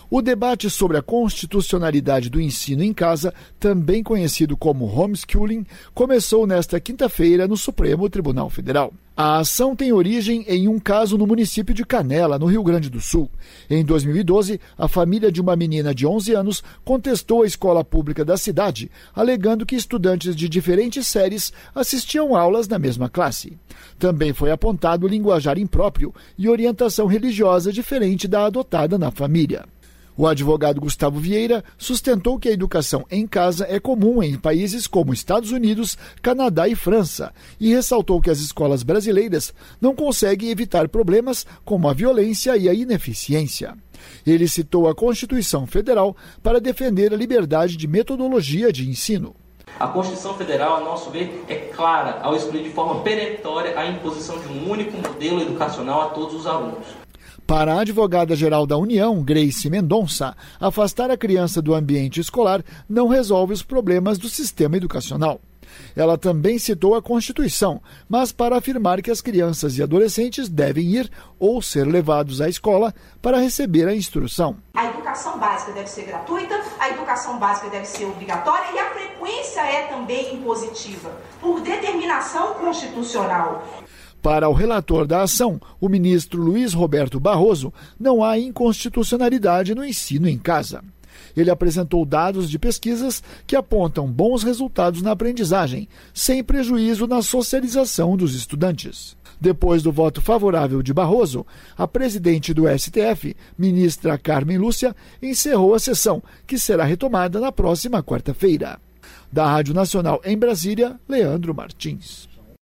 O debate sobre a constitucionalidade do ensino em casa, também conhecido como homeschooling, começou nesta quinta-feira no Supremo Tribunal Federal. A ação tem origem em um caso no município de Canela, no Rio Grande do Sul. Em 2012, a família de uma menina de 11 anos contestou a escola pública da cidade, alegando que estudantes de diferentes séries assistiam aulas na mesma classe. Também foi apontado linguajar impróprio e orientação religiosa diferente da adotada na família. O advogado Gustavo Vieira sustentou que a educação em casa é comum em países como Estados Unidos, Canadá e França e ressaltou que as escolas brasileiras não conseguem evitar problemas como a violência e a ineficiência. Ele citou a Constituição Federal para defender a liberdade de metodologia de ensino. A Constituição Federal, a nosso ver, é clara ao excluir de forma peremptória a imposição de um único modelo educacional a todos os alunos. Para a advogada-geral da União, Grace Mendonça, afastar a criança do ambiente escolar não resolve os problemas do sistema educacional. Ela também citou a Constituição, mas para afirmar que as crianças e adolescentes devem ir ou ser levados à escola para receber a instrução. A educação básica deve ser gratuita, a educação básica deve ser obrigatória e a frequência é também impositiva, por determinação constitucional. Para o relator da ação, o ministro Luiz Roberto Barroso, não há inconstitucionalidade no ensino em casa. Ele apresentou dados de pesquisas que apontam bons resultados na aprendizagem, sem prejuízo na socialização dos estudantes. Depois do voto favorável de Barroso, a presidente do STF, ministra Carmen Lúcia, encerrou a sessão, que será retomada na próxima quarta-feira. Da Rádio Nacional em Brasília, Leandro Martins.